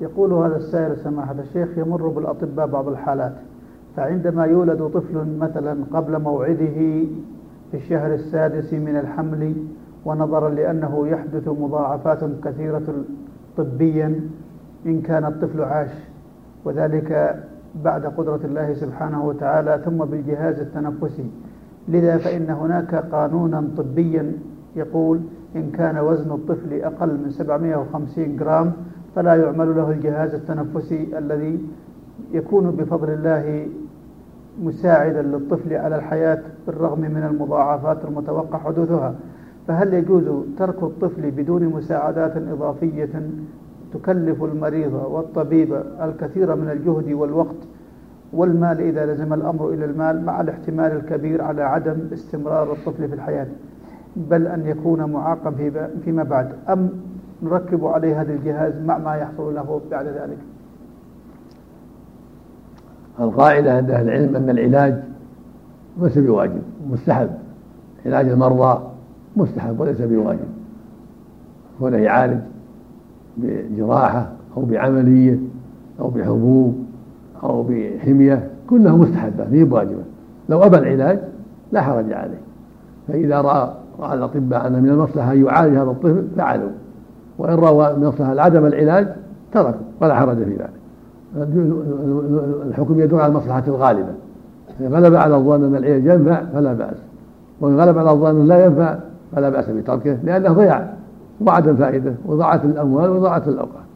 يقول هذا السائل سماحة الشيخ: يمر بالأطباء بعض الحالات، فعندما يولد طفل مثلا قبل موعده في الشهر السادس من الحمل، ونظرا لأنه يحدث مضاعفات كثيرة طبيا إن كان الطفل عاش، وذلك بعد قدرة الله سبحانه وتعالى، ثم بالجهاز التنفسي، لذا فإن هناك قانونا طبيا يقول إن كان وزن الطفل أقل من 750 جرام فلا يعمل له الجهاز التنفسي الذي يكون بفضل الله مساعدا للطفل على الحياة بالرغم من المضاعفات المتوقع حدوثها. فهل يجوز ترك الطفل بدون مساعدات إضافية تكلف المريض والطبيب الكثير من الجهد والوقت والمال إذا لزم الأمر إلى المال، مع الاحتمال الكبير على عدم استمرار الطفل في الحياة، بل أن يكون معاقا فيما بعد، أم نركب عليه هذا الجهاز مع ما يحصل له بعد ذلك؟ القاعدة عند أهل العلم أن العلاج ليس بواجب، مستحب. علاج المرضى مستحب وليس بواجب. هنا يعالج بجراحة أو بعملية أو بحبوب أو بحمية كلها مستحبة هي بواجبة. لو أبى العلاج لا حرج عليه، فإذا رأى الأطباء أن من المصلحة أن يعالج هذا الطفل فعلوا، وإن رأوا من المصلحة عدم العلاج تركوا ولا حرج في ذلك. الحكم يدور على المصلحة الغالبة، إن غلب على الظن أن العلاج ينفع فلا بأس، وإن غلب على الظن أن لا ينفع فلا بأس بتركه، لأنه ضياع وعدم فائدة وضاعت الأموال وضاعت الأوقات.